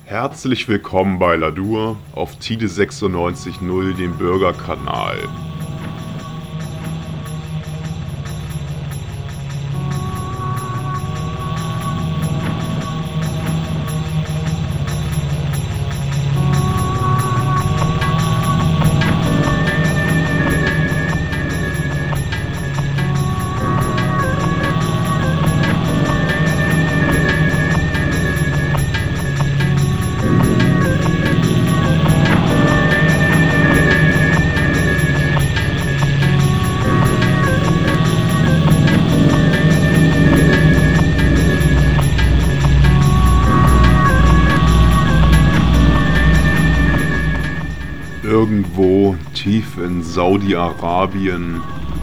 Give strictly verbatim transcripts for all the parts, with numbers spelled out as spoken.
Herzlich willkommen bei Ladur auf Tide sechsundneunzig null, dem Bürgerkanal. Irgendwo tief in Saudi-Arabien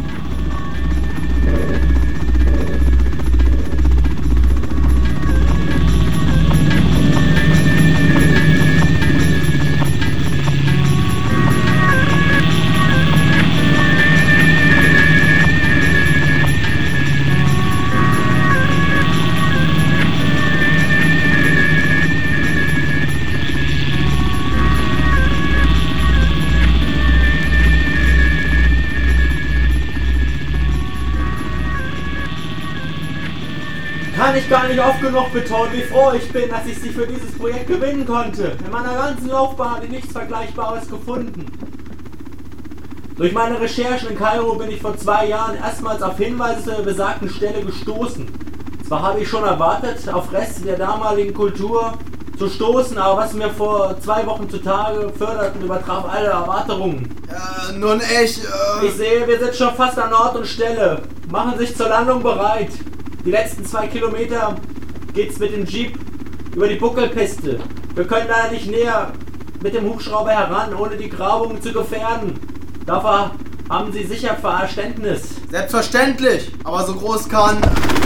kann ich gar nicht oft genug betonen, wie froh ich bin, dass ich sie für dieses Projekt gewinnen konnte. In meiner ganzen Laufbahn habe ich nichts Vergleichbares gefunden. Durch meine Recherchen in Kairo bin ich vor zwei Jahren erstmals auf Hinweise der besagten Stelle gestoßen. Zwar habe ich schon erwartet, auf Reste der damaligen Kultur zu stoßen, aber was mir vor zwei Wochen zutage förderten, übertraf alle Erwartungen. Ja, nun echt. Äh... Ich sehe, wir sind schon fast an Ort und Stelle. Machen sich zur Landung bereit. Die letzten zwei Kilometer geht's mit dem Jeep über die Buckelpiste. Wir können leider nicht näher mit dem Hubschrauber heran, ohne die Grabung zu gefährden. Dafür haben Sie sicher Verständnis. Selbstverständlich, aber so groß kann...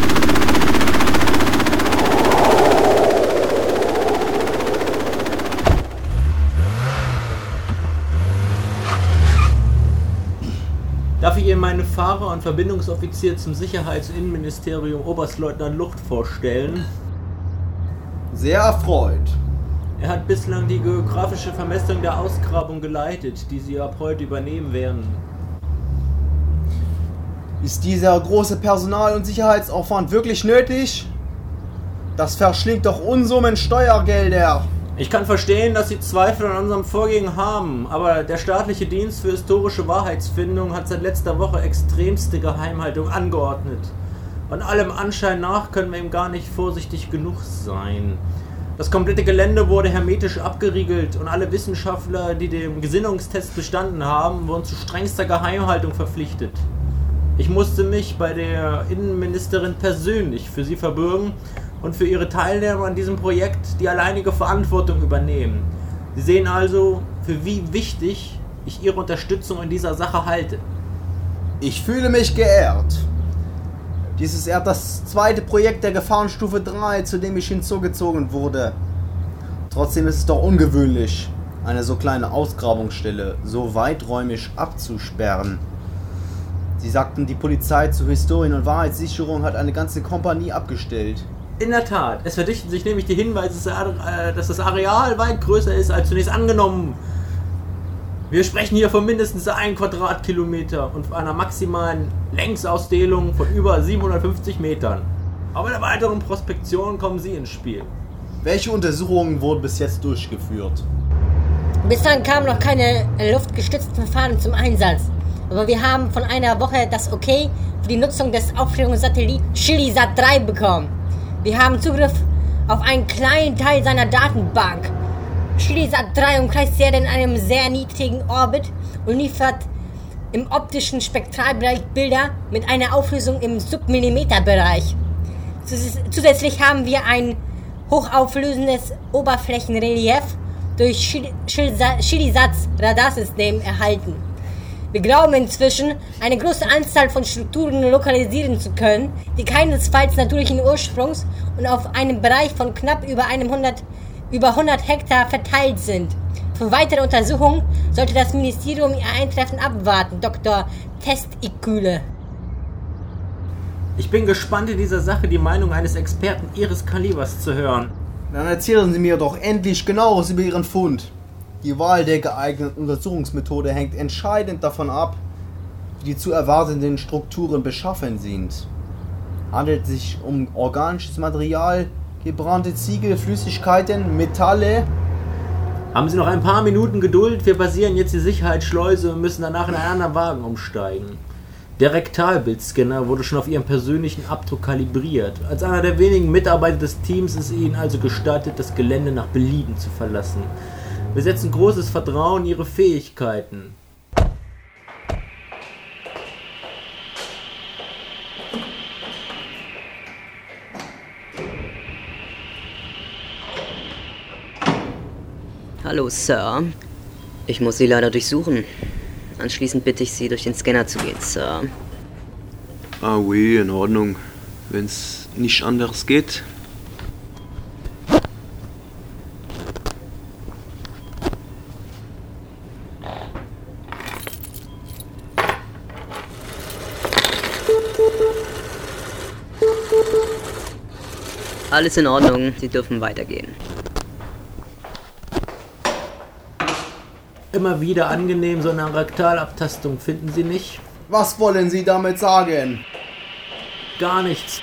Darf ich Ihnen meinen Fahrer und Verbindungsoffizier zum Sicherheits- und Innenministerium Oberstleutnant Lucht vorstellen? Sehr erfreut. Er hat bislang die geografische Vermessung der Ausgrabung geleitet, die Sie ab heute übernehmen werden. Ist dieser große Personal- und Sicherheitsaufwand wirklich nötig? Das verschlingt doch Unsummen Steuergelder. Ich kann verstehen, dass Sie Zweifel an unserem Vorgehen haben, aber der staatliche Dienst für historische Wahrheitsfindung hat seit letzter Woche extremste Geheimhaltung angeordnet. Und allem Anschein nach können wir ihm gar nicht vorsichtig genug sein. Das komplette Gelände wurde hermetisch abgeriegelt und alle Wissenschaftler, die den Gesinnungstest bestanden haben, wurden zu strengster Geheimhaltung verpflichtet. Ich musste mich bei der Innenministerin persönlich für sie verbürgen und für ihre Teilnahme an diesem Projekt die alleinige Verantwortung übernehmen. Sie sehen also, für wie wichtig ich Ihre Unterstützung in dieser Sache halte. Ich fühle mich geehrt. Dies ist erst das zweite Projekt der Gefahrenstufe drei, zu dem ich hinzugezogen wurde. Trotzdem ist es doch ungewöhnlich, eine so kleine Ausgrabungsstelle so weiträumig abzusperren. Sie sagten, die Polizei zur Historien- und Wahrheitssicherung hat eine ganze Kompanie abgestellt. In der Tat, es verdichten sich nämlich die Hinweise, dass das Areal weit größer ist als zunächst angenommen. Wir sprechen hier von mindestens einem Quadratkilometer und einer maximalen Längsausdehnung von über siebenhundertfünfzig Metern. Aber bei der weiteren Prospektion kommen Sie ins Spiel. Welche Untersuchungen wurden bis jetzt durchgeführt? Bislang kamen noch keine luftgestützten Verfahren zum Einsatz. Aber wir haben von einer Woche das Okay für die Nutzung des Aufklärungssatelliten Chillisat drei bekommen. Wir haben Zugriff auf einen kleinen Teil seiner Datenbank. Chillisat drei umkreist die Erde in einem sehr niedrigen Orbit und liefert im optischen Spektralbereich Bilder mit einer Auflösung im Submillimeterbereich. Zusätzlich haben wir ein hochauflösendes Oberflächenrelief durch Chillisats Radarsystem erhalten. Wir glauben inzwischen, eine große Anzahl von Strukturen lokalisieren zu können, die keinesfalls natürlichen Ursprungs und auf einem Bereich von knapp über, einem hundert, über hundert Hektar verteilt sind. Für weitere Untersuchungen sollte das Ministerium ihr Eintreffen abwarten, Doktor Testiküle. Ich bin gespannt, in dieser Sache die Meinung eines Experten Ihres Kalibers zu hören. Dann erzählen Sie mir doch endlich Genaues über Ihren Fund. Die Wahl der geeigneten Untersuchungsmethode hängt entscheidend davon ab, wie die zu erwartenden Strukturen beschaffen sind. Handelt es sich um organisches Material, gebrannte Ziegel, Flüssigkeiten, Metalle? Haben Sie noch ein paar Minuten Geduld? Wir passieren jetzt die Sicherheitsschleuse und müssen danach in einen anderen Wagen umsteigen. Der Rektalbildscanner wurde schon auf Ihren persönlichen Abdruck kalibriert. Als einer der wenigen Mitarbeiter des Teams ist Ihnen also gestattet, das Gelände nach Belieben zu verlassen. Wir setzen großes Vertrauen in Ihre Fähigkeiten. Hallo, Sir. Ich muss Sie leider durchsuchen. Anschließend bitte ich Sie, durch den Scanner zu gehen, Sir. Ah, oui, in Ordnung. Wenn's nicht anders geht. Alles in Ordnung. Sie dürfen weitergehen. Immer wieder angenehm, so eine Rektalabtastung, finden Sie nicht? Was wollen Sie damit sagen? Gar nichts.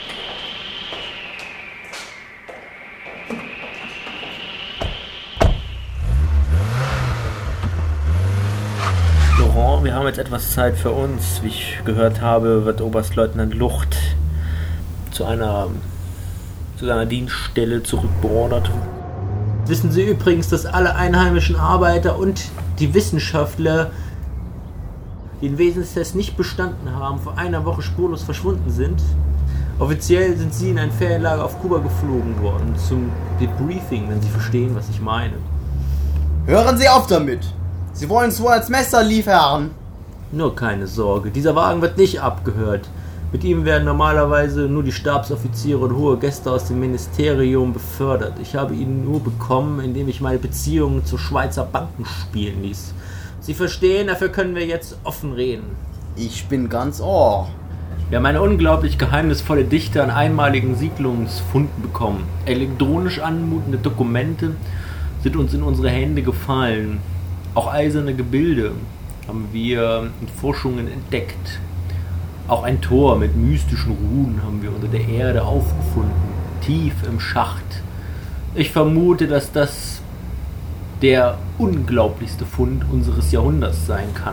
Laurent, wir haben jetzt etwas Zeit für uns. Wie ich gehört habe, wird Oberstleutnant Lucht zu einer, zu seiner Dienststelle zurückbeordert. Wissen Sie übrigens, dass alle einheimischen Arbeiter und die Wissenschaftler, die den Wesenstest nicht bestanden haben, vor einer Woche spurlos verschwunden sind? Offiziell sind sie in ein Ferienlager auf Kuba geflogen worden, zum Debriefing, wenn Sie verstehen, was ich meine. Hören Sie auf damit! Sie wollen es wohl als Messer liefern! Nur keine Sorge, dieser Wagen wird nicht abgehört. Mit ihm werden normalerweise nur die Stabsoffiziere und hohe Gäste aus dem Ministerium befördert. Ich habe ihn nur bekommen, indem ich meine Beziehungen zu Schweizer Banken spielen ließ. Sie verstehen, dafür können wir jetzt offen reden. Ich bin ganz ohr. Wir haben eine unglaublich geheimnisvolle Dichte an einmaligen Siedlungsfunden bekommen. Elektronisch anmutende Dokumente sind uns in unsere Hände gefallen. Auch eiserne Gebilde haben wir in Forschungen entdeckt. Auch ein Tor mit mystischen Runen haben wir unter der Erde aufgefunden, tief im Schacht. Ich vermute, dass das der unglaublichste Fund unseres Jahrhunderts sein kann.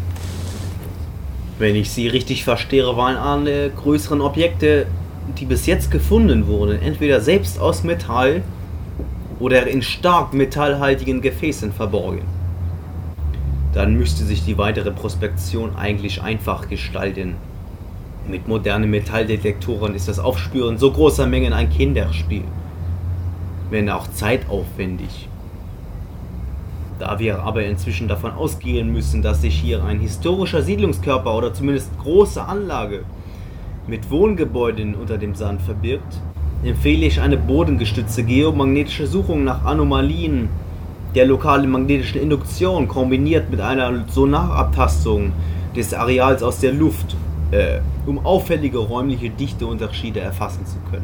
Wenn ich Sie richtig verstehe, waren alle größeren Objekte, die bis jetzt gefunden wurden, entweder selbst aus Metall oder in stark metallhaltigen Gefäßen verborgen. Dann müsste sich die weitere Prospektion eigentlich einfach gestalten. Mit modernen Metalldetektoren ist das Aufspüren so großer Mengen ein Kinderspiel, wenn auch zeitaufwendig. Da wir aber inzwischen davon ausgehen müssen, dass sich hier ein historischer Siedlungskörper oder zumindest große Anlage mit Wohngebäuden unter dem Sand verbirgt, empfehle ich eine bodengestützte geomagnetische Suchung nach Anomalien der lokalen magnetischen Induktion kombiniert mit einer Sonarabtastung des Areals aus der Luft, äh, um auffällige räumliche Dichteunterschiede erfassen zu können.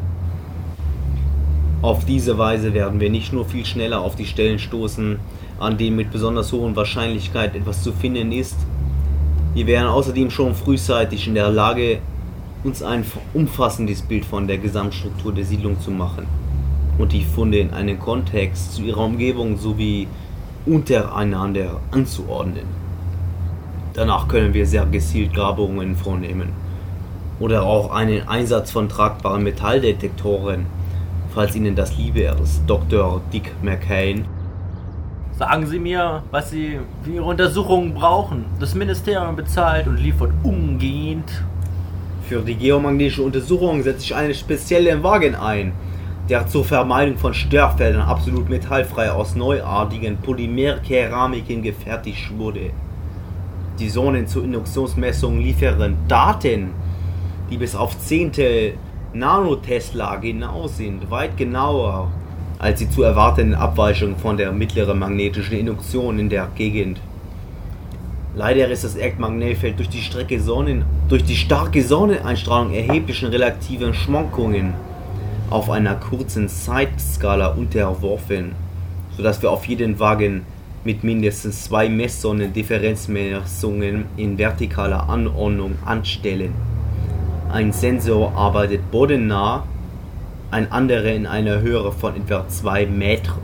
Auf diese Weise werden wir nicht nur viel schneller auf die Stellen stoßen, an denen mit besonders hoher Wahrscheinlichkeit etwas zu finden ist, wir wären außerdem schon frühzeitig in der Lage, uns ein umfassendes Bild von der Gesamtstruktur der Siedlung zu machen und die Funde in einen Kontext zu ihrer Umgebung sowie untereinander anzuordnen. Danach können wir sehr gezielt Grabungen vornehmen oder auch einen Einsatz von tragbaren Metalldetektoren, falls Ihnen das lieber ist, Doktor Dick McCain. Sagen Sie mir, was Sie für Ihre Untersuchungen brauchen. Das Ministerium bezahlt und liefert umgehend. Für die geomagnetische Untersuchung setze ich einen speziellen Wagen ein, der zur Vermeidung von Störfeldern absolut metallfrei aus neuartigen Polymerkeramiken gefertigt wurde. Die Sonden zur Induktionsmessung liefern Daten, die bis auf Zehntel Nanotesla genau sind, weit genauer als die zu erwartenden Abweichungen von der mittleren magnetischen Induktion in der Gegend. Leider ist das Erdmagnetfeld durch die, Strecke Sonnen, durch die starke Sonneneinstrahlung erheblichen relativen Schwankungen auf einer kurzen Zeitskala unterworfen, sodass wir auf jeden Wagen mit mindestens zwei Messungen Differenzmessungen in vertikaler Anordnung anstellen. Ein Sensor arbeitet bodennah, ein anderer in einer Höhe von etwa zwei Metern.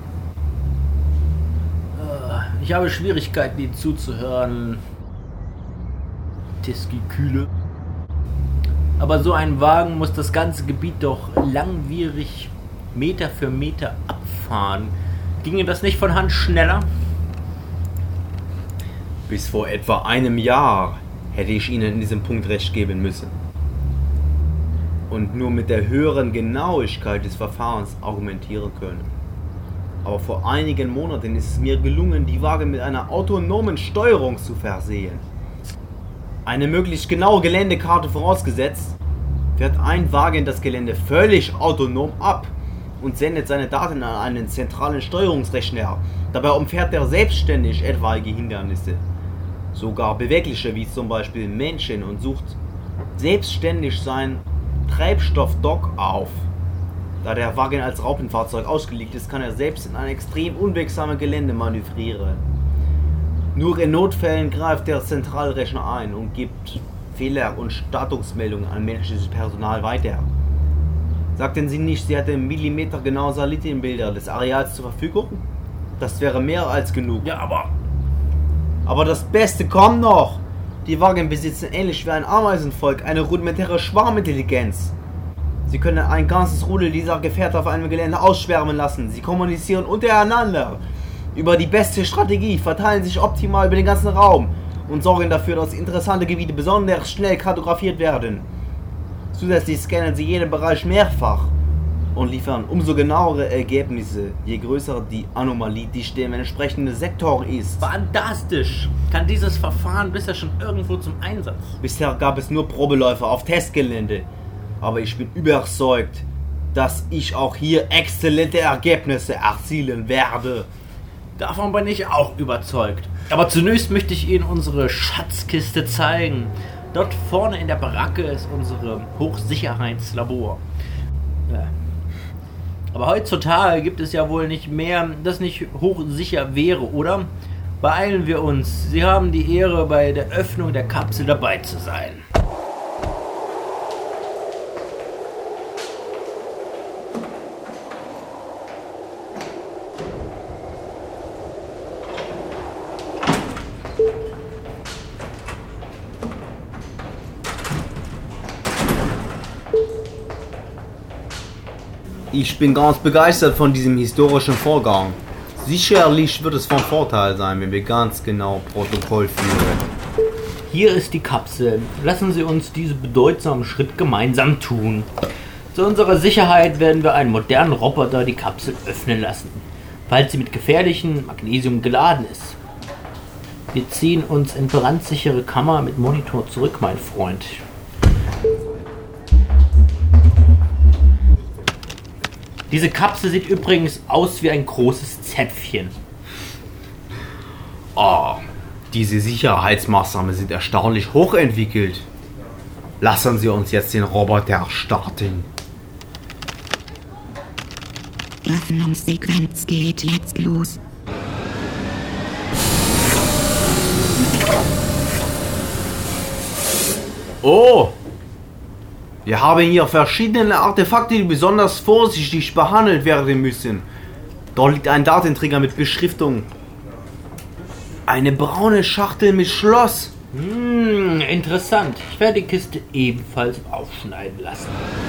Ich habe Schwierigkeiten, Ihnen zuzuhören. Teskiküle. Aber so ein Wagen muss das ganze Gebiet doch langwierig Meter für Meter abfahren. Ginge das nicht von Hand schneller? Bis vor etwa einem Jahr hätte ich Ihnen in diesem Punkt recht geben müssen. Und nur mit der höheren Genauigkeit des Verfahrens argumentieren können. Aber vor einigen Monaten ist es mir gelungen, die Wagen mit einer autonomen Steuerung zu versehen. Eine möglichst genaue Geländekarte vorausgesetzt, fährt ein Wagen das Gelände völlig autonom ab und sendet seine Daten an einen zentralen Steuerungsrechner. Dabei umfährt er selbstständig etwaige Hindernisse, sogar bewegliche wie zum Beispiel Menschen, und sucht selbstständig sein Treibstoffdock auf. Da der Wagen als Raupenfahrzeug ausgelegt ist, kann er selbst in ein extrem unwegsames Gelände manövrieren. Nur in Notfällen greift der Zentralrechner ein und gibt Fehler- und Startungsmeldungen an menschliches Personal weiter. Sagten Sie nicht, Sie hätten millimetergenaue Satellitenbilder des Areals zur Verfügung? Das wäre mehr als genug. Ja, aber... Aber das Beste kommt noch! Die Wagen besitzen ähnlich wie ein Ameisenvolk eine rudimentäre Schwarmintelligenz. Sie können ein ganzes Rudel dieser Gefährte auf einem Gelände ausschwärmen lassen. Sie kommunizieren untereinander über die beste Strategie, verteilen sich optimal über den ganzen Raum und sorgen dafür, dass interessante Gebiete besonders schnell kartografiert werden. Zusätzlich scannen sie jeden Bereich mehrfach und liefern umso genauere Ergebnisse, je größer die Anomalie-Dichte im entsprechenden Sektor ist. Fantastisch! Kann dieses Verfahren bisher schon irgendwo zum Einsatz? Bisher gab es nur Probeläufe auf Testgelände, aber ich bin überzeugt, dass ich auch hier exzellente Ergebnisse erzielen werde. Davon bin ich auch überzeugt. Aber zunächst möchte ich Ihnen unsere Schatzkiste zeigen. Dort vorne in der Baracke ist unser Hochsicherheitslabor. Ja. Aber heutzutage gibt es ja wohl nicht mehr, das nicht hochsicher wäre, oder? Beeilen wir uns. Sie haben die Ehre, bei der Öffnung der Kapsel dabei zu sein. Ich bin ganz begeistert von diesem historischen Vorgang. Sicherlich wird es von Vorteil sein, wenn wir ganz genau Protokoll führen. Hier ist die Kapsel. Lassen Sie uns diesen bedeutsamen Schritt gemeinsam tun. Zu unserer Sicherheit werden wir einen modernen Roboter die Kapsel öffnen lassen, falls sie mit gefährlichem Magnesium geladen ist. Wir ziehen uns in brandsichere Kammer mit Monitor zurück, mein Freund. Diese Kapsel sieht übrigens aus wie ein großes Zäpfchen. Oh, diese Sicherheitsmaßnahmen sind erstaunlich hochentwickelt. Lassen Sie uns jetzt den Roboter starten. Öffnungssequenz geht jetzt los. Oh! Wir haben hier verschiedene Artefakte, die besonders vorsichtig behandelt werden müssen. Dort liegt ein Datenträger mit Beschriftung. Eine braune Schachtel mit Schloss. Hm, interessant. Ich werde die Kiste ebenfalls aufschneiden lassen.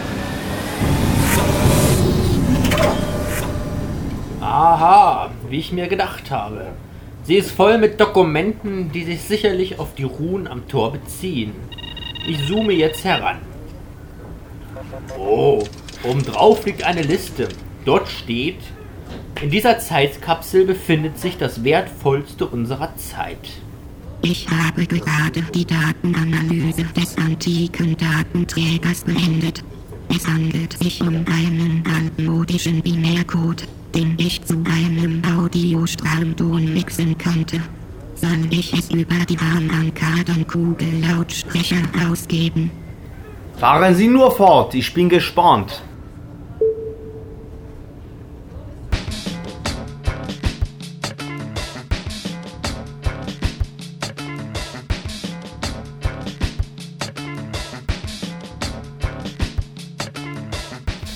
Aha, wie ich mir gedacht habe. Sie ist voll mit Dokumenten, die sich sicherlich auf die Runen am Tor beziehen. Ich zoome jetzt heran. Oh, obendrauf liegt eine Liste. Dort steht: In dieser Zeitkapsel befindet sich das Wertvollste unserer Zeit. Ich habe gerade die Datenanalyse des antiken Datenträgers beendet. Es handelt sich um einen altmodischen Binärcode, den ich zu einem Audiostrahlenton mixen konnte. Soll ich es über die Warnbank-Kartenkugel-Lautsprecher ausgeben? Fahren Sie nur fort, ich bin gespannt.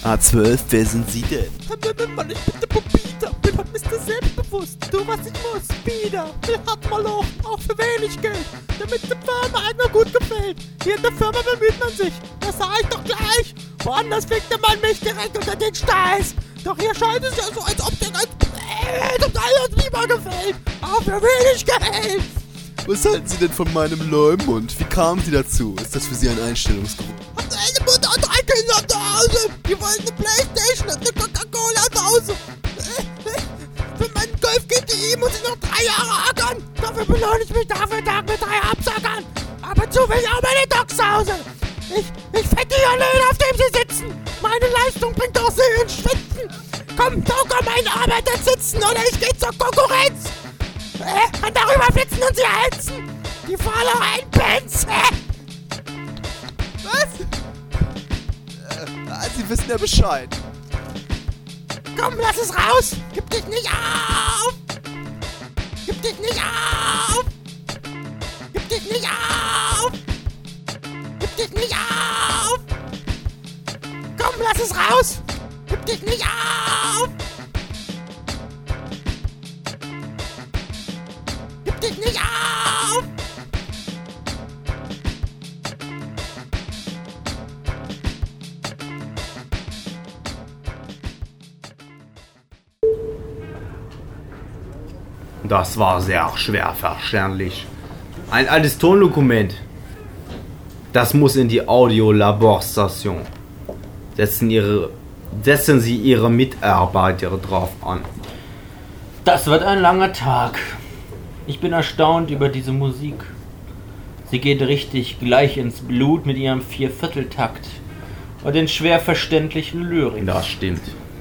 A zwölf, wer sind Sie denn? Mann, ich bin der Popita, bin halt Mister Selbstbewusst. Tu, was ich muss, wieder. Wir hatten mal auch, auch für wenig Geld, damit die Firma einer gut gefällt. Hier in der Firma bemüht man sich, das sah ich doch gleich. Woanders fickte man mich direkt unter den Steiß. Doch hier scheint es ja so, als ob der ganz äh, total uns lieber gefällt. Auch für wenig Geld. Was halten Sie denn von meinem Leumund? Wie kamen Sie dazu? Ist das für Sie ein Einstellungsgrund? Hat eine Mutter und drei Kinder zu Hause. Die wollen eine Playstation und eine Coca-Cola zu Hause. Für meinen Golf G T I muss ich noch drei Jahre ackern. Dafür belohne ich mich Tag für Tag mit drei Absackern. Aber zu will ich auch meine Docs zu Hause. Ich, ich fette die Lehne, auf dem sie sitzen. Meine Leistung bringt auch sie ins Schwitzen. Komm, doch komm meine Arbeiter sitzen oder ich geh zur Konkurrenz. Äh, und darüber flitzen und sie heizen. Die Fahrereien Pens. Äh. Was? Äh, Sie wissen ja Bescheid. Komm, lass es raus. Gib dich nicht auf. Gib dich nicht auf. Gib dich nicht auf. Gib dich nicht auf. Komm, lass es raus. Gib dich nicht auf. Gib dich nicht auf. Das war sehr schwer verständlich. Ein altes Tondokument. Das muss in die Audiolaborstation. Setzen, ihre, setzen Sie Ihre Mitarbeiter drauf an. Das wird ein langer Tag. Ich bin erstaunt über diese Musik. Sie geht richtig gleich ins Blut mit ihrem Viervierteltakt und den schwer verständlichen Lyriken. Das stimmt.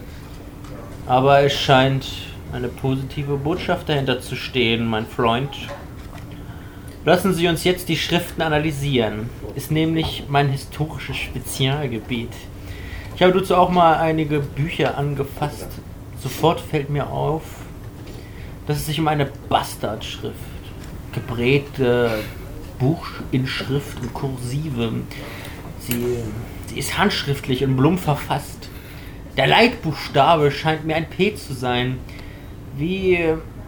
Aber es scheint eine positive Botschaft dahinter zu stehen, mein Freund. Lassen Sie uns jetzt die Schriften analysieren. Ist nämlich mein historisches Spezialgebiet. Ich habe dazu auch mal einige Bücher angefasst. Sofort fällt mir auf, dass es sich um eine Bastardschrift, geprägte Buchinschrift in Kursive. Sie, sie ist handschriftlich in Blum verfasst. Der Leitbuchstabe scheint mir ein P zu sein. Wie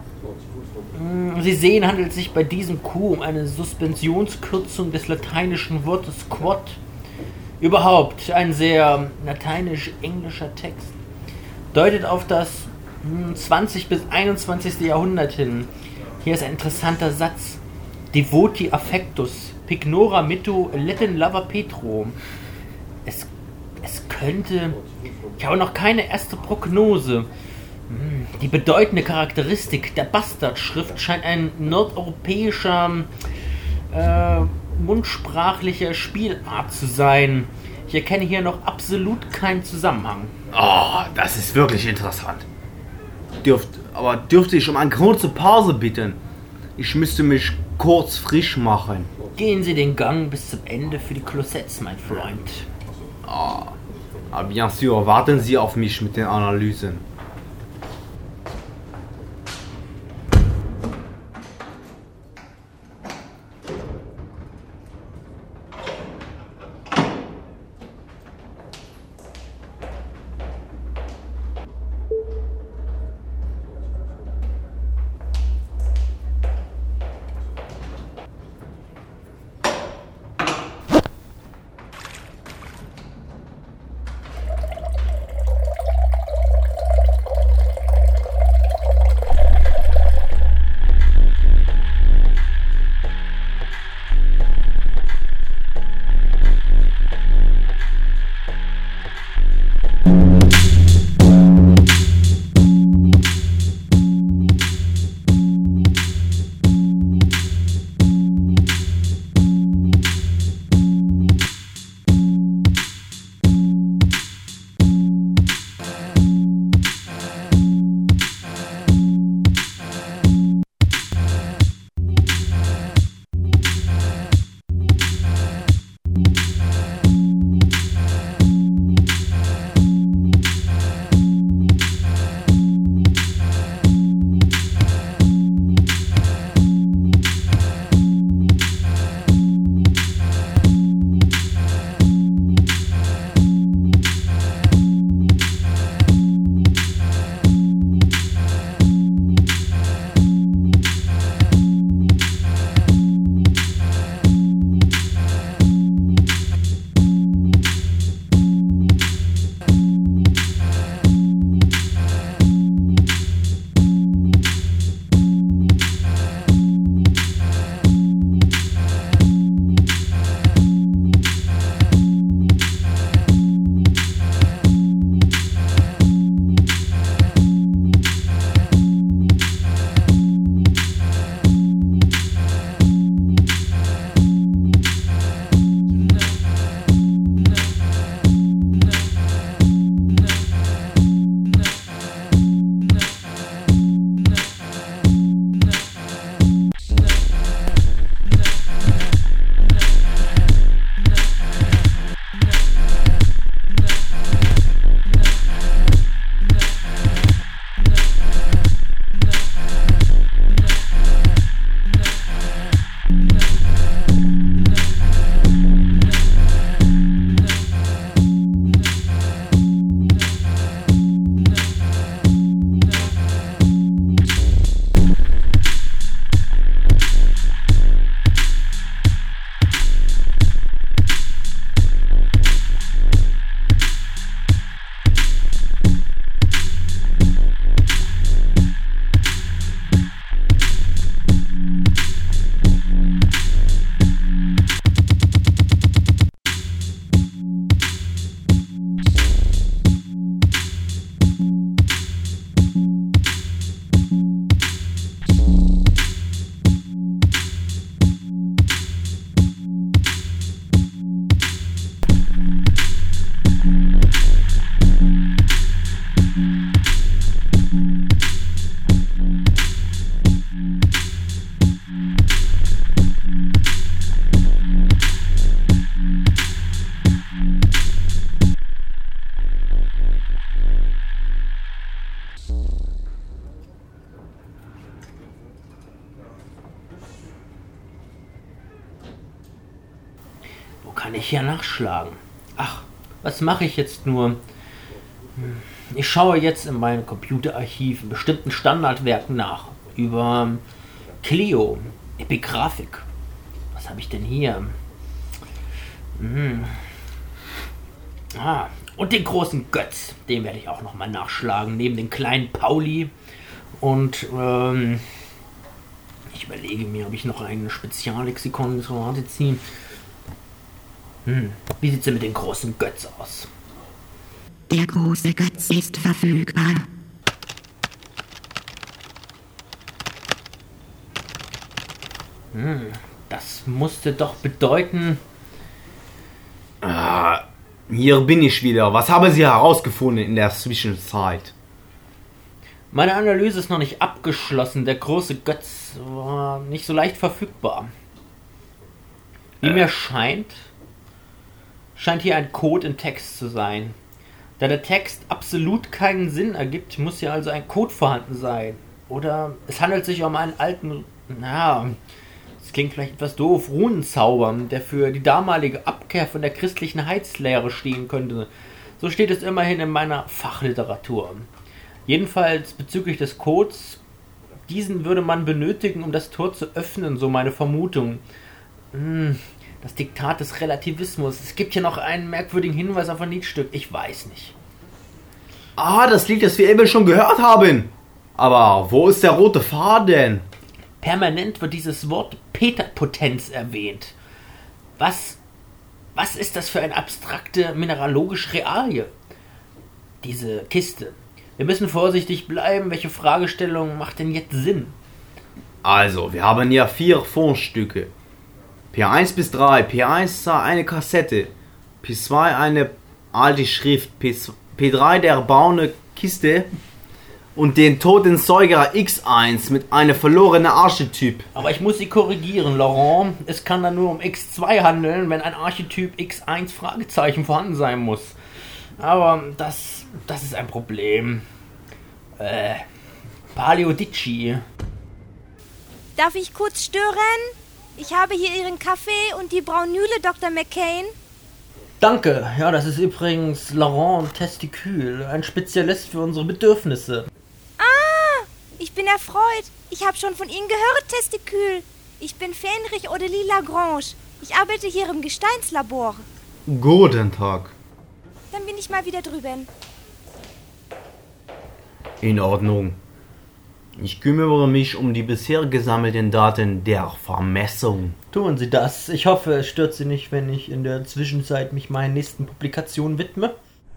mh, Sie sehen, handelt es sich bei diesem Q um eine Suspensionskürzung des lateinischen Wortes quod. Überhaupt ein sehr lateinisch-englischer Text. Deutet auf das mh, zwanzigste bis einundzwanzigste Jahrhundert hin. Hier ist ein interessanter Satz. Devoti affectus, pignora mitto Latin lava petro. Es, es könnte... Ich habe noch keine erste Prognose. Die bedeutende Charakteristik der Bastardschrift scheint ein nordeuropäischer, äh, mundsprachlicher Spielart zu sein. Ich erkenne hier noch absolut keinen Zusammenhang. Oh, das ist wirklich interessant. Dürft, aber dürfte ich um eine kurze Pause bitten? Ich müsste mich kurz frisch machen. Gehen Sie den Gang bis zum Ende für die Klosetts, mein Freund. Ah, oh, bien sûr, warten Sie auf mich mit den Analysen. ich hier nachschlagen? Ach, was mache ich jetzt nur? Ich schaue jetzt in meinem Computerarchiv in bestimmten Standardwerken nach. Über Clio, Epigraphik. Was habe ich denn hier? Hm. Ah, und den großen Götz. Den werde ich auch nochmal nachschlagen. Neben den kleinen Pauli. Und ähm, ich überlege mir, ob ich noch ein Speziallexikon zur Rate ziehe. Hm. Wie sieht es denn mit dem großen Götz aus? Der große Götz ist verfügbar. Hm. Das musste doch bedeuten... Ah, hier bin ich wieder. Was haben Sie herausgefunden in der Zwischenzeit? Meine Analyse ist noch nicht abgeschlossen. Der große Götz war nicht so leicht verfügbar. Wie äh. mir scheint, scheint hier ein Code in Text zu sein. Da der Text absolut keinen Sinn ergibt, muss hier also ein Code vorhanden sein. Oder es handelt sich um einen alten, na, das klingt vielleicht etwas doof, Runenzauber, der für die damalige Abkehr von der christlichen Heilslehre stehen könnte. So steht es immerhin in meiner Fachliteratur. Jedenfalls bezüglich des Codes, diesen würde man benötigen, um das Tor zu öffnen, so meine Vermutung. Hm, das Diktat des Relativismus. Es gibt hier noch einen merkwürdigen Hinweis auf ein Liedstück. Ich weiß nicht. Ah, das Lied, das wir eben schon gehört haben. Aber wo ist der rote Faden? Permanent wird dieses Wort Peterpotenz erwähnt. Was, was ist das für eine abstrakte mineralogische Realie? Diese Kiste. Wir müssen vorsichtig bleiben. Welche Fragestellung macht denn jetzt Sinn? Also, wir haben ja vier Fundstücke. P eins bis drei. P eins sah eine Kassette. P zwei eine alte Schrift. P drei der erbauene Kiste. Und den toten Säuger X eins mit einem verlorenen Archetyp. Aber ich muss Sie korrigieren, Laurent. Es kann dann nur um X zwei handeln, wenn ein Archetyp X eins Fragezeichen vorhanden sein muss. Aber das, das ist ein Problem. Äh, Paleodici. Darf ich kurz stören? Ich habe hier Ihren Kaffee und die Braunüle, Doktor McCain. Danke. Ja, das ist übrigens Laurent Testicule, ein Spezialist für unsere Bedürfnisse. Ah, ich bin erfreut. Ich habe schon von Ihnen gehört, Testicule. Ich bin Fähnrich Audelie Lagrange. Ich arbeite hier im Gesteinslabor. Guten Tag. Dann bin ich mal wieder drüben. In Ordnung. Ich kümmere mich um die bisher gesammelten Daten der Vermessung. Tun Sie das. Ich hoffe, es stört Sie nicht, wenn ich in der Zwischenzeit mich meinen nächsten Publikationen widme.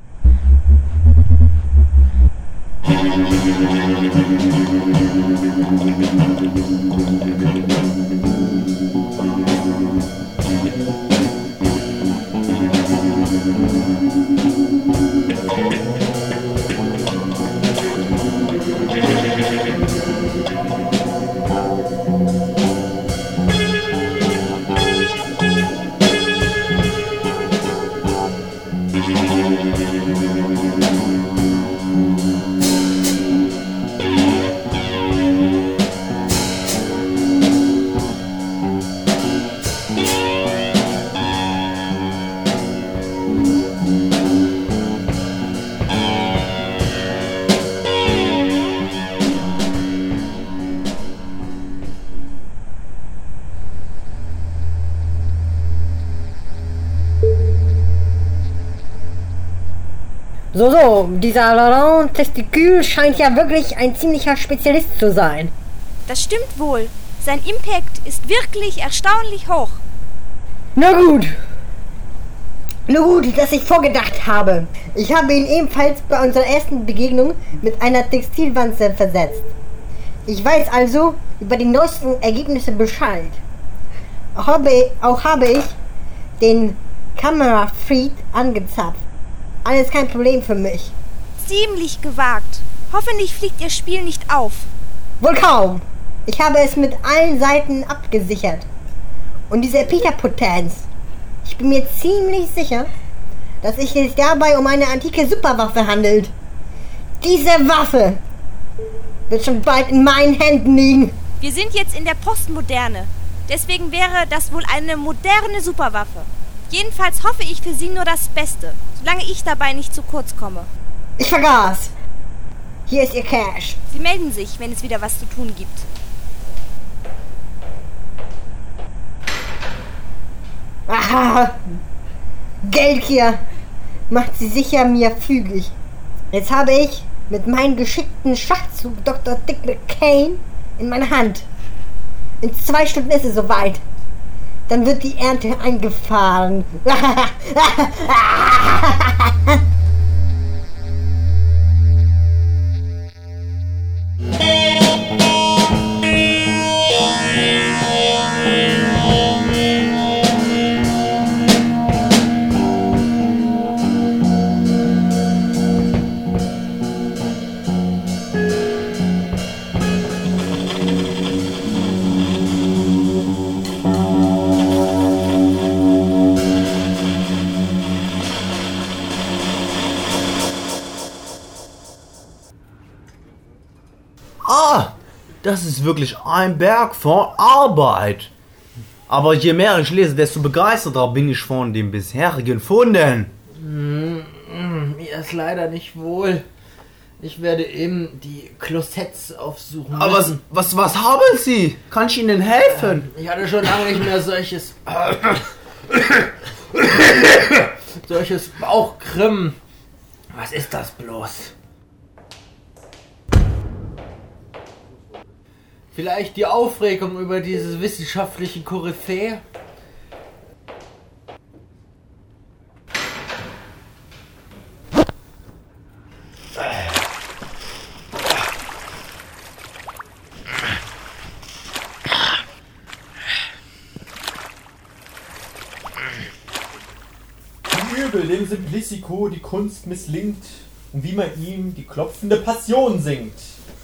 So, so, dieser Laurent Testicule scheint ja wirklich ein ziemlicher Spezialist zu sein. Das stimmt wohl. Sein Impact ist wirklich erstaunlich hoch. Na gut. Na gut, dass ich vorgedacht habe. Ich habe ihn ebenfalls bei unserer ersten Begegnung mit einer Textilwanze versetzt. Ich weiß also über die neuesten Ergebnisse Bescheid. Auch habe, auch habe ich den Kamerafreak angezapft. Alles kein Problem für mich. Ziemlich gewagt. Hoffentlich fliegt Ihr Spiel nicht auf. Wohl kaum. Ich habe es mit allen Seiten abgesichert. Und diese Peterpotenz. Ich bin mir ziemlich sicher, dass es sich dabei um eine antike Superwaffe handelt. Diese Waffe wird schon bald in meinen Händen liegen. Wir sind jetzt in der Postmoderne. Deswegen wäre das wohl eine moderne Superwaffe. Jedenfalls hoffe ich für Sie nur das Beste, solange ich dabei nicht zu kurz komme. Ich vergaß. Hier ist Ihr Cash. Sie melden sich, wenn es wieder was zu tun gibt. Aha. Geld hier macht Sie sicher mir fügig. Jetzt habe ich mit meinem geschickten Schachzug Doktor Dick McCain in meiner Hand. In zwei Stunden ist es soweit. Dann wird die Ernte eingefahren. Ah, das ist wirklich ein Berg von Arbeit. Aber je mehr ich lese, desto begeisterter bin ich von den bisherigen Funden. Mm, mir ist leider nicht wohl. Ich werde eben die Klosetts aufsuchen Aber was, was, was haben Sie? Kann ich Ihnen helfen? Ich hatte schon lange nicht mehr solches... solches Bauchkrimmen. Was ist das bloß? Vielleicht die Aufregung über dieses wissenschaftliche Koryphäe? Wie übel dem Simplicico die Kunst misslingt und wie man ihm die klopfende Passion singt.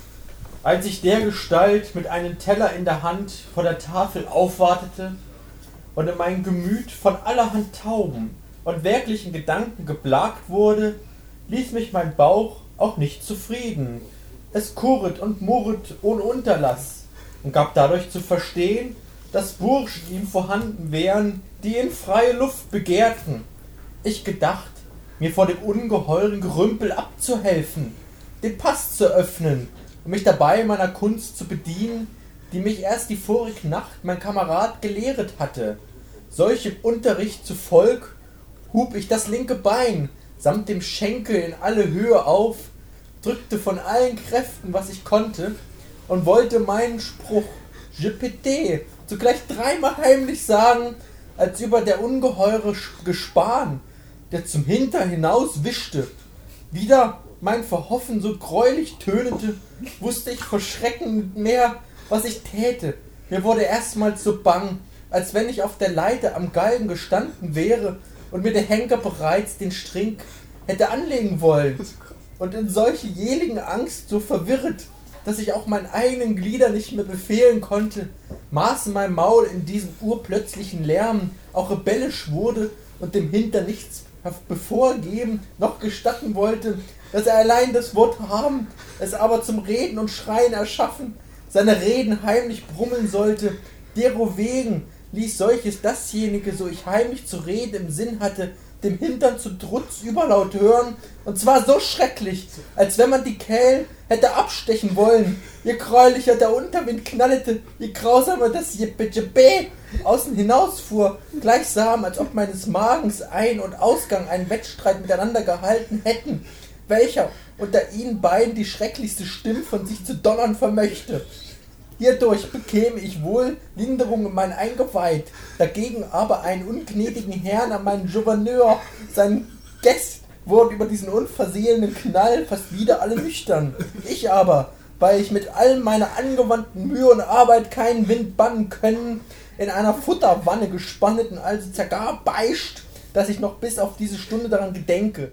Als ich dergestalt mit einem Teller in der Hand vor der Tafel aufwartete und in mein Gemüt von allerhand Tauben und wirklichen Gedanken geplagt wurde, ließ mich mein Bauch auch nicht zufrieden. Es kurret und murret ohne Unterlass und gab dadurch zu verstehen, dass Burschen ihm vorhanden wären, die in freie Luft begehrten. Ich gedacht, mir vor dem ungeheuren Gerümpel abzuhelfen, den Pass zu öffnen, um mich dabei meiner Kunst zu bedienen, die mich erst die vorige Nacht mein Kamerad gelehret hatte. Solchem Unterricht zu Volk hub ich das linke Bein samt dem Schenkel in alle Höhe auf, drückte von allen Kräften, was ich konnte, und wollte meinen Spruch Je pétais zugleich dreimal heimlich sagen, als über der ungeheure Gespan, der zum Hinter hinaus wischte, wieder mein Verhoffen so greulich tönete, wusste ich vor Schrecken mehr, was ich täte. Mir wurde erstmals so bang, als wenn ich auf der Leiter am Galgen gestanden wäre und mir der Henker bereits den Strink hätte anlegen wollen. Und in solche jähligen Angst so verwirret, dass ich auch meinen eigenen Glieder nicht mehr befehlen konnte, maß mein Maul in diesem urplötzlichen Lärm auch rebellisch wurde und dem Hinter nichts bevorgeben noch gestatten wollte, dass er allein das Wort haben, es aber zum Reden und Schreien erschaffen, seine Reden heimlich brummeln sollte, derowegen ließ solches dasjenige, so ich heimlich zu reden im Sinn hatte, dem Hintern zu Trutz überlaut hören, und zwar so schrecklich, als wenn man die Kehl hätte abstechen wollen. Je gräulicher der Unterwind knallete, je grausamer das Jippe-Jippe außen hinausfuhr, gleichsam, als ob meines Magens Ein- und Ausgang einen Wettstreit miteinander gehalten hätten, welcher unter ihnen beiden die schrecklichste Stimme von sich zu donnern vermöchte. Hierdurch bekäme ich wohl Linderung in mein Eingeweid, dagegen aber einen ungnädigen Herrn an meinen Gouverneur, seinen Gäst, wurden über diesen unversehenen Knall fast wieder alle nüchtern. Ich aber, weil ich mit all meiner angewandten Mühe und Arbeit keinen Wind bannen können, in einer Futterwanne gespannet und also gar beischt, dass ich noch bis auf diese Stunde daran gedenke.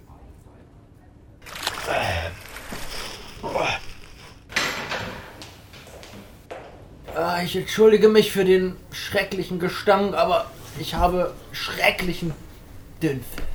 Ich entschuldige mich für den schrecklichen Gestank, aber ich habe schrecklichen Dünnpfiff.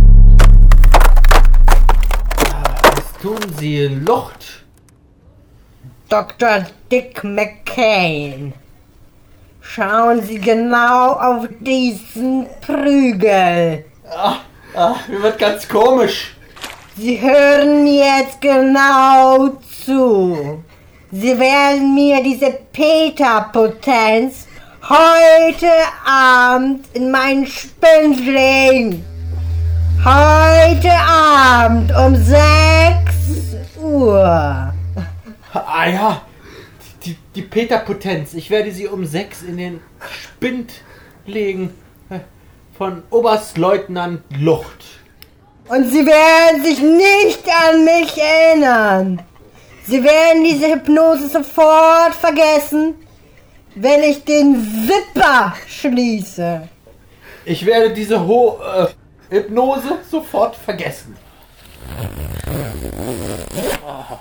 Was tun Sie, Lucht? Doktor Dick McCain. Schauen Sie genau auf diesen Prügel. Ah, ah, mir wird ganz komisch. Sie hören jetzt genau zu. Sie werden mir diese Peter-Potenz heute Abend in meinen Spind legen. Heute Abend um sechs Uhr. Ah ja, die, die Peter-Potenz. Ich werde sie um sechs in den Spind legen. Von Oberstleutnant Lucht. Und Sie werden sich nicht an mich erinnern. Sie werden diese Hypnose sofort vergessen, wenn ich den Zipper schließe. Ich werde diese Ho- äh, Hypnose sofort vergessen. Oh.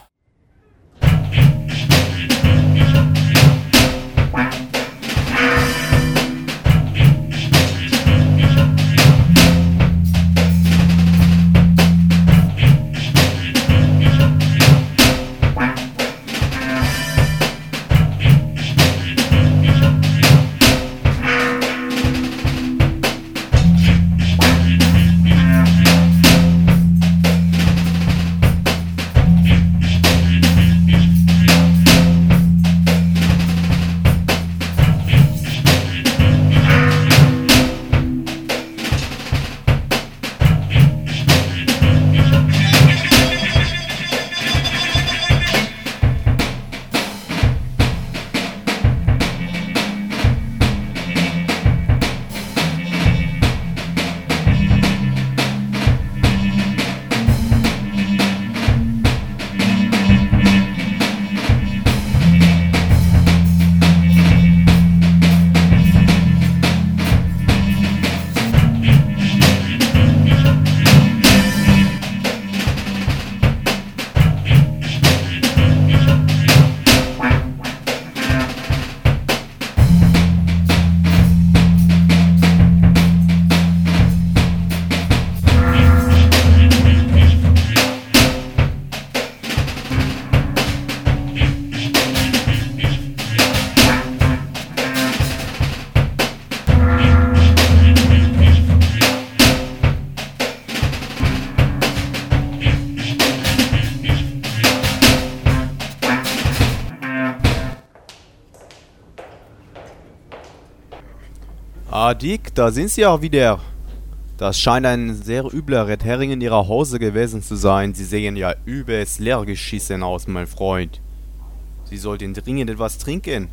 Ah, Dick, da sind Sie auch wieder. Das scheint ein sehr übler Red Herring in Ihrer Hose gewesen zu sein. Sie sehen ja übelst leer geschissen aus, mein Freund. Sie sollten dringend etwas trinken.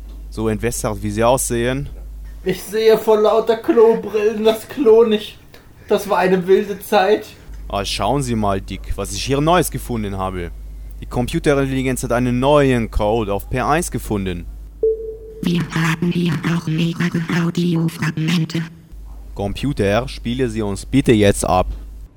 So entwässert, wie Sie aussehen. Ich sehe vor lauter Klobrillen das Klo nicht. Das war eine wilde Zeit. Ah, schauen Sie mal, Dick, was ich hier Neues gefunden habe. Die Computerintelligenz hat einen neuen Code auf P eins gefunden. Wir haben hier auch mehrere Audiofragmente. Computer, spiele sie uns bitte jetzt ab.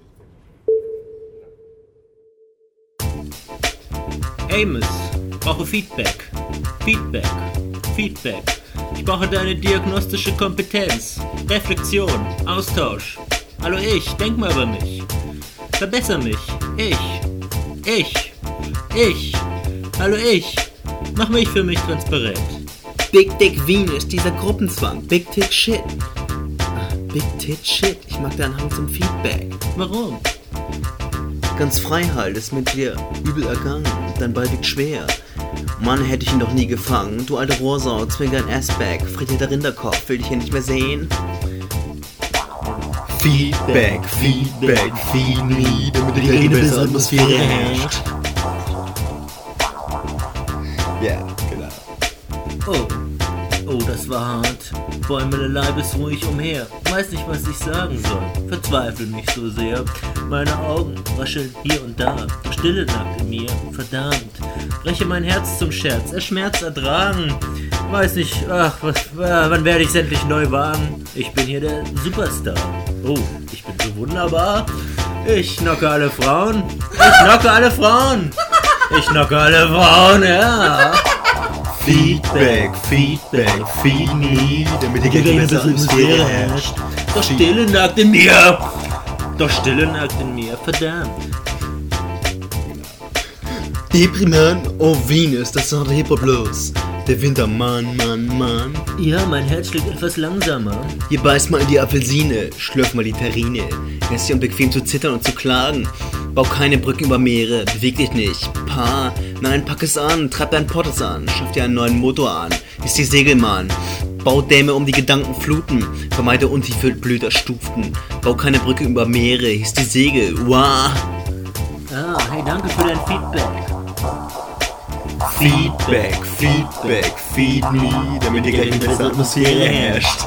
Amos, brauche Feedback. Feedback. Feedback. Ich brauche deine diagnostische Kompetenz. Reflexion. Austausch. Hallo ich, denk mal über mich. Verbessere mich. Ich. Ich. Ich. Hallo ich. Mach mich für mich transparent. Big Dick Venus, dieser Gruppenzwang. Big Tit Shit. Big Tit Shit. Ich mag deinen Hang zum Feedback. Warum? Ganz frei halt, ist mit dir übel ergangen. Dein Ball wiegt schwer. Mann, hätte ich ihn doch nie gefangen. Du alte Rohrsau, zwing dein Assback. Frittierter Rinderkopf, will dich hier nicht mehr sehen. Feedback, Feedback, feed me, damit die gewisse Atmosphäre herrscht. Ja, genau. Oh, oh, das war hart. Bäumele Leibes ruhig umher. Weiß nicht, was ich sagen soll. Verzweifle mich so sehr. Meine Augen rascheln hier und da. Stille nackt in mir. Verdammt. Breche mein Herz zum Scherz. Er Schmerz ertragen. Weiß nicht, ach, was, wann werde ich es endlich neu wagen? Ich bin hier der Superstar. Oh, ich bin so wunderbar. Ich knocke alle Frauen. Ich knocke alle Frauen. Ich knocke alle Frauen, ja. Feedback, Feedback, feed me, damit die gewisse Atmosphäre herrscht. Doch Stille nagt in mir. Doch Stille nagt in mir, verdammt. Deprimant, oh Venus, das ist doch Hip-Hop los. Der Winter, Mann, Mann, Mann. Ja, mein Herz schlägt etwas langsamer. Hier beißt mal in die Apfelsine, schlürf mal die Terrine. Es ist ja unbequem zu zittern und zu klagen. Bau keine Brücken über Meere, beweg dich nicht. Pa, nein, pack es an, treib dein Pottes an, schaff dir einen neuen Motor an, ist die Segelmann. Bau Dämme um die Gedanken fluten, vermeide Untiefe blöder Stufen. Bau keine Brücke über Meere, hieß die Segel, wow. Ah, hey, danke für dein Feedback. Feedback, Feedback, feed me, damit hier gleich eine bessere Atmosphäre herrscht.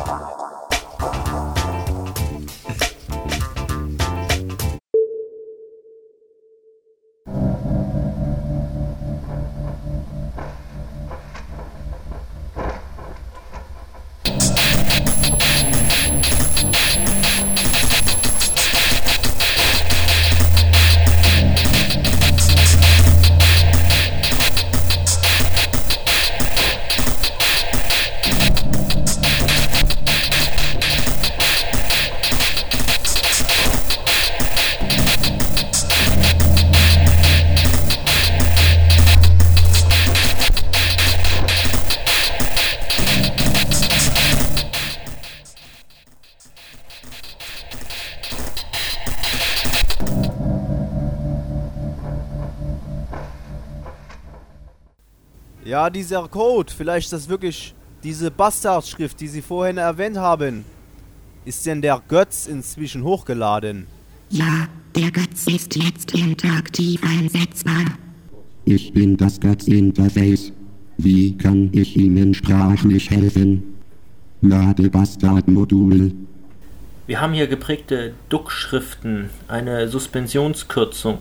Ja, dieser Code, vielleicht ist das wirklich diese Bastardschrift, die Sie vorhin erwähnt haben. Ist denn der Götz inzwischen hochgeladen? Ja, der Götz ist jetzt interaktiv einsetzbar. Ich bin das Götz-Interface. Wie kann ich Ihnen sprachlich helfen? Lade Bastard-Modul. Wir haben hier geprägte Duckschriften, eine Suspensionskürzung.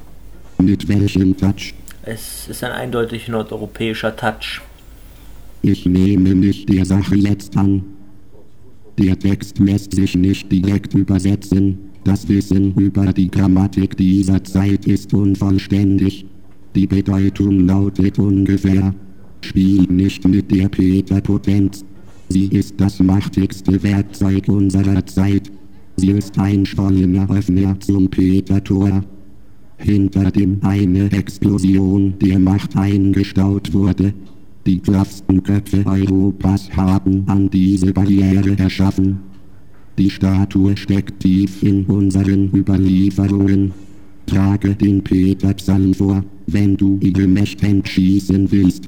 Mit welchem Touch? Es ist ein eindeutig nordeuropäischer Touch. Ich nehme mich der Sache jetzt an. Der Text lässt sich nicht direkt übersetzen. Das Wissen über die Grammatik dieser Zeit ist unvollständig. Die Bedeutung lautet ungefähr: Spiel nicht mit der Peter-Potenz. Sie ist das machtigste Werkzeug unserer Zeit. Sie ist ein schwollener Öffner zum Peter-Tor, hinter dem eine Explosion der Macht eingestaut wurde. Die klaffsten Köpfe Europas haben an diese Barriere erschaffen. Die Statue steckt tief in unseren Überlieferungen. Trage den Peter-Psalm vor, wenn du ihre Mächte schießen willst.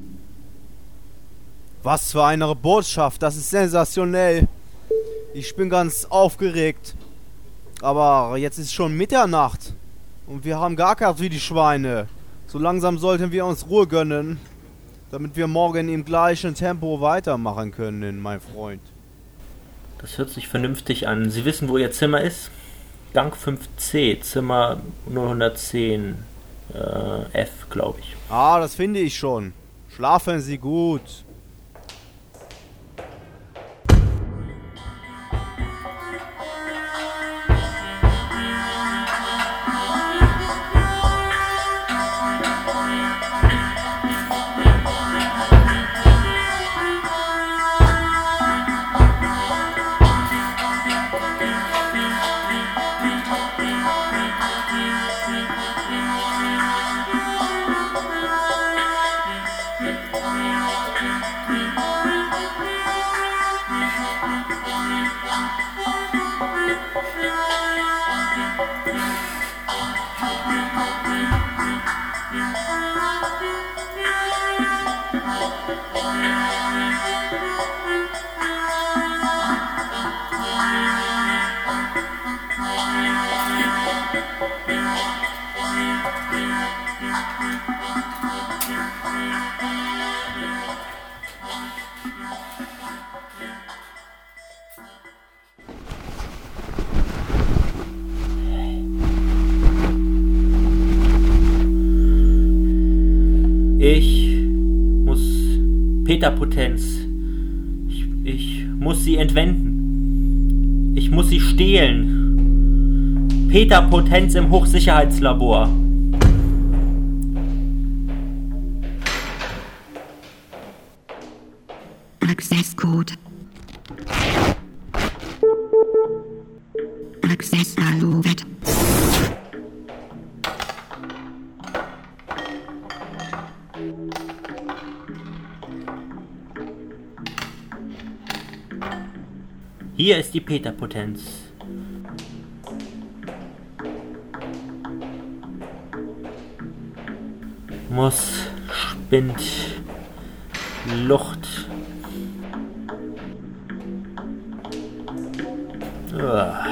Was für eine Botschaft, das ist sensationell. Ich bin ganz aufgeregt. Aber jetzt ist schon Mitternacht. Und wir haben geackert wie die Schweine. So langsam sollten wir uns Ruhe gönnen, damit wir morgen im gleichen Tempo weitermachen können, mein Freund. Das hört sich vernünftig an. Sie wissen, wo Ihr Zimmer ist? Gang fünf C, Zimmer null eins null äh, F, glaube ich. Ah, das finde ich schon. Schlafen Sie gut. Ich muss Peter-Potenz. Ich, ich muss sie entwenden. Ich muss sie stehlen. Peter-Potenz im Hochsicherheitslabor. Accesscode. Access allowed. Hier ist die Peter-Potenz. Muss, Spind, Lucht. Uah.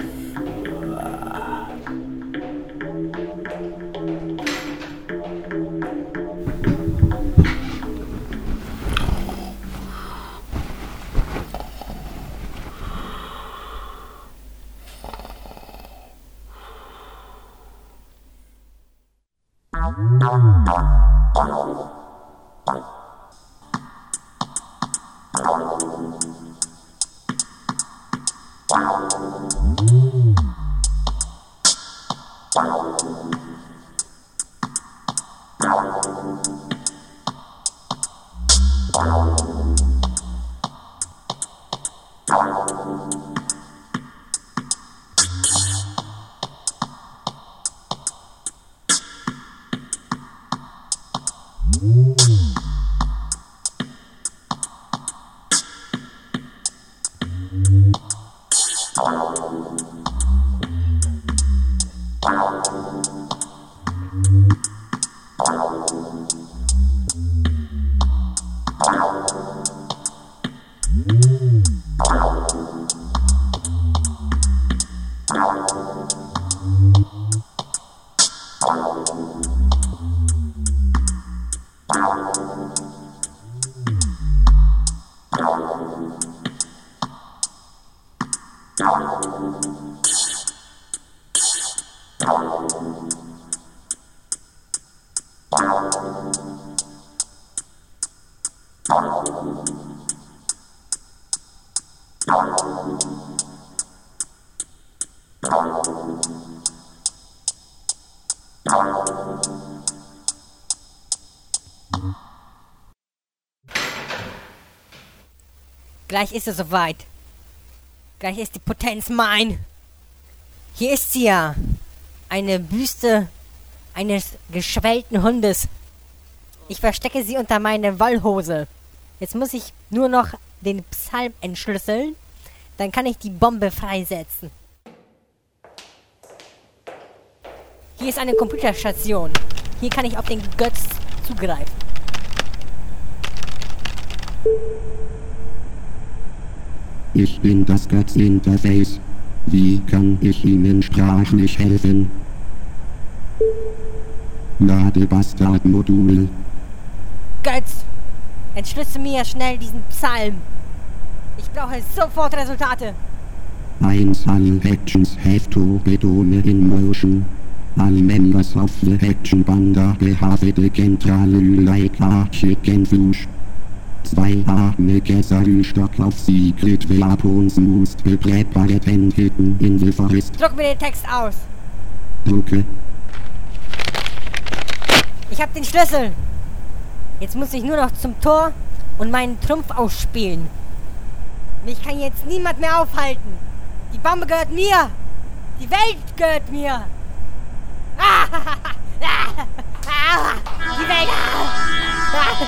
Gleich ist es soweit. Gleich ist die Potenz mein. Hier ist sie ja. Eine Büste eines geschwellten Hundes. Ich verstecke sie unter meine Wollhose. Jetzt muss ich nur noch den Psalm entschlüsseln. Dann kann ich die Bombe freisetzen. Hier ist eine Computerstation. Hier kann ich auf den Götz zugreifen. Ich bin das Götz-Interface. Wie kann ich Ihnen sprachlich helfen? Lade Bastard-Modul. Götz, entschlüsse mir schnell diesen Psalm. Ich brauche sofort Resultate. eins All actions have to be done in motion. All members of the action banda behave the central like a chicken fish. zwei Arme Stock auf secret weapons must be prepared and hidden in the forest. Druck mir den Text aus. Drucke. Ich hab den Schlüssel. Jetzt muss ich nur noch zum Tor und meinen Trumpf ausspielen. Mich kann jetzt niemand mehr aufhalten. Die Bombe gehört mir. Die Welt gehört mir. Ah, ah, ah, die Welt. Ah, ah.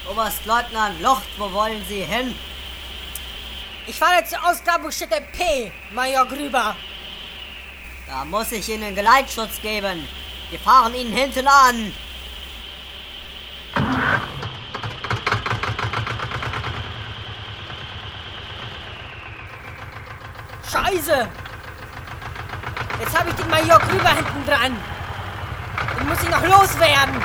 Oberstleutnant Lucht, wo wollen Sie hin? Ich fahre zur Ausgrabungsstätte P, Major Grüber. Da muss ich Ihnen Geleitschutz geben. Wir fahren Ihnen hinten an. Scheiße! Jetzt habe ich den Major Grüber hinten dran. Den muss ich noch loswerden.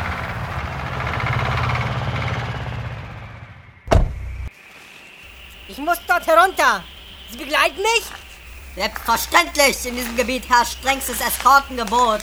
Ich muss dort herunter. Sie begleiten mich? Selbstverständlich. In diesem Gebiet herrscht strengstes Eskortengebot.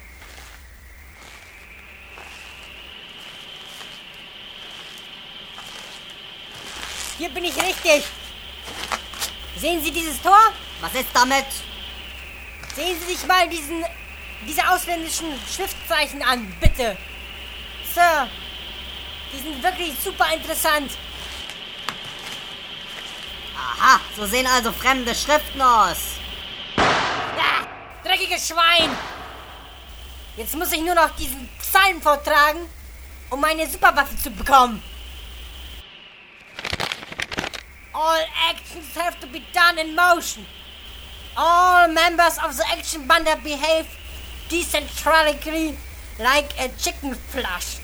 Hier bin ich richtig. Sehen Sie dieses Tor? Was ist damit? Sehen Sie sich mal diesen, diese ausländischen Schriftzeichen an, bitte. Sir, die sind wirklich super interessant. Aha, so sehen also fremde Schriften aus. Ah, dreckiges Schwein. Jetzt muss ich nur noch diesen Psalm vortragen, um meine Superwaffe zu bekommen. All actions have to be done in motion. All members of the action banda behave decentrally like a chicken flush.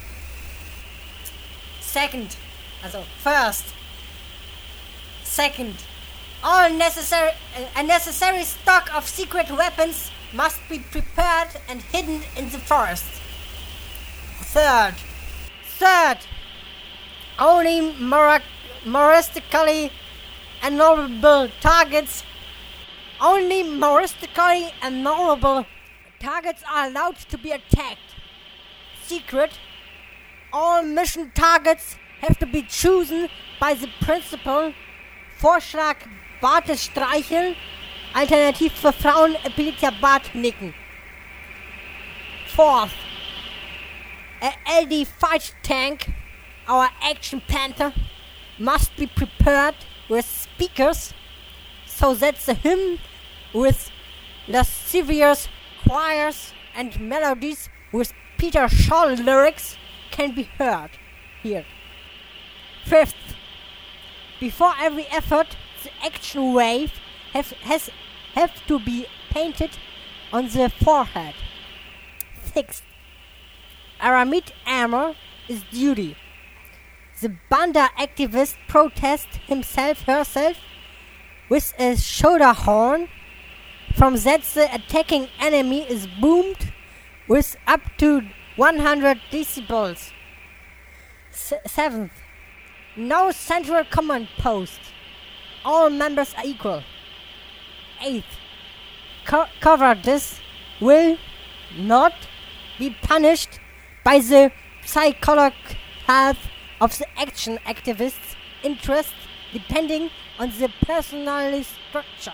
Second, also first. Second, all necessary a necessary stock of secret weapons must be prepared and hidden in the forest. Third, third, only mora- moralistically honorable targets, only moralistically honorable targets are allowed to be attacked. Secret, all mission targets have to be chosen by the principal. Vorschlag Barte streicheln, alternativ für Frauen Epilita Bart nicken. Fourth, a L D fight tank, our action panther, must be prepared with speakers so that the hymn with lascivious choirs and melodies with Peter Scholl lyrics can be heard here. Fifth, before every effort, the action wave have, has have to be painted on the forehead. Sixth, Aramid armor is duty. The Banda activist protests himself herself with a shoulder horn. From that the attacking enemy is boomed with up to one hundred decibels. S- seventh, no central command post. All members are equal. Eighth, co- cowardice will not be punished by the psychological health of the action activist's interest depending on the personality structure.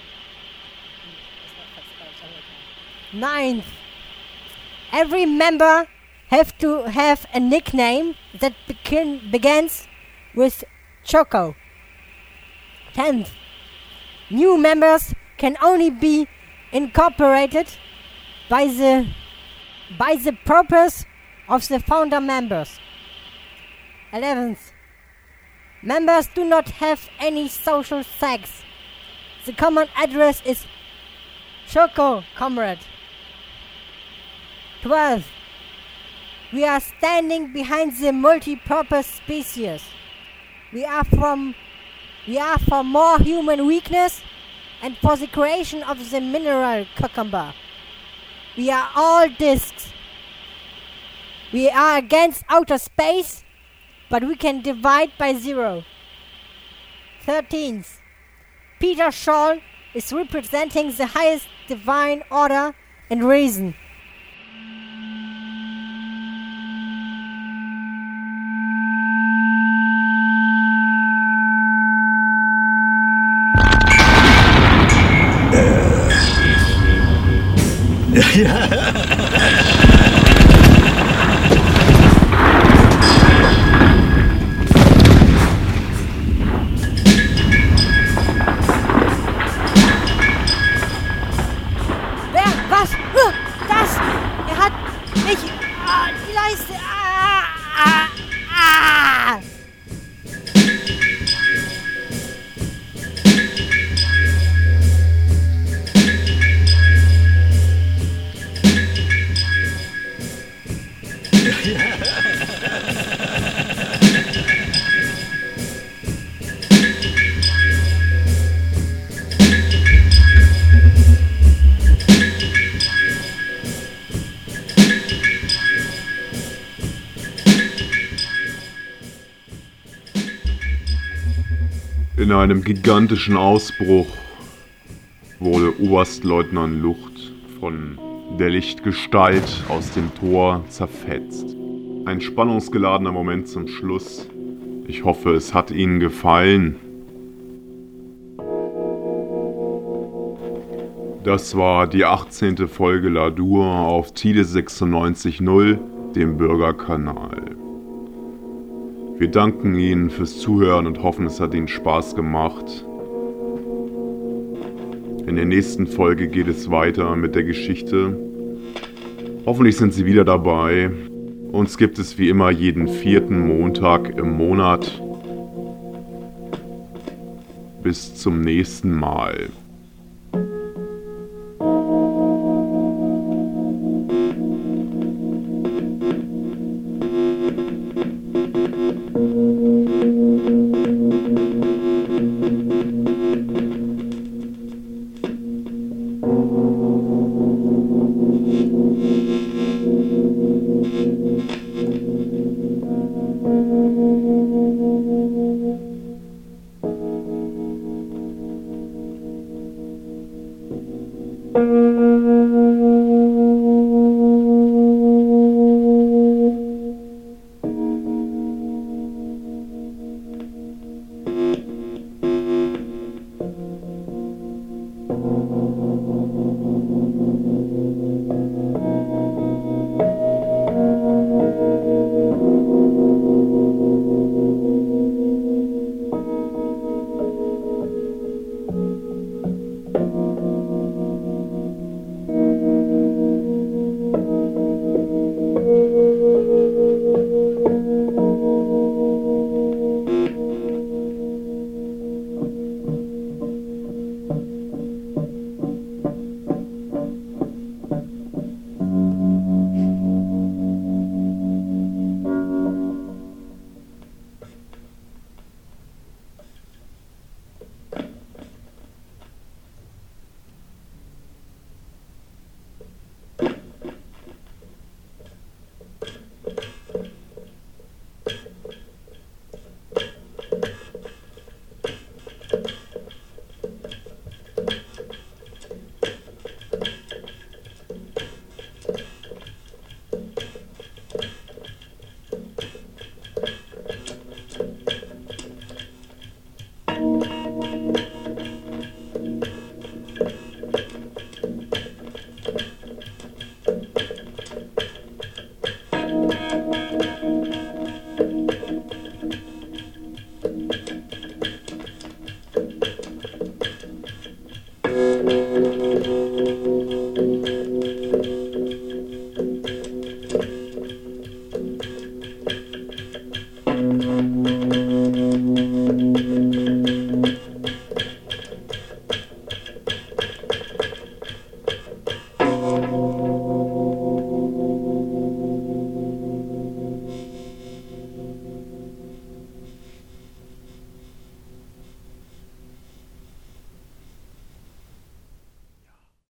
Ninth, every member have to have a nickname that begin, begins with Choco. Tenth, new members can only be incorporated by the by the purpose of the founder members. Eleventh, members do not have any social sex. The common address is Choco Comrade. Twelfth, we are standing behind the multi-purpose species. We are from we are for more human weakness and for the creation of the mineral cucumber. We are all discs. We are against outer space, but we can divide by zero. Thirteenth, Peter Scholl is representing the highest divine order and reason. Wer? Was? Uh, Das! Er hat mich... Ah, die Leiste... Ah, ah, ah. In einem gigantischen Ausbruch wurde Oberstleutnant Lucht von der Lichtgestalt aus dem Tor zerfetzt. Ein spannungsgeladener Moment zum Schluss. Ich hoffe, es hat Ihnen gefallen. Das war die achtzehnte Folge Ladur auf Tide sechsundneunzig null, dem Bürgerkanal. Wir danken Ihnen fürs Zuhören und hoffen, es hat Ihnen Spaß gemacht. In der nächsten Folge geht es weiter mit der Geschichte. Hoffentlich sind Sie wieder dabei. Uns gibt es wie immer jeden vierten Montag im Monat. Bis zum nächsten Mal.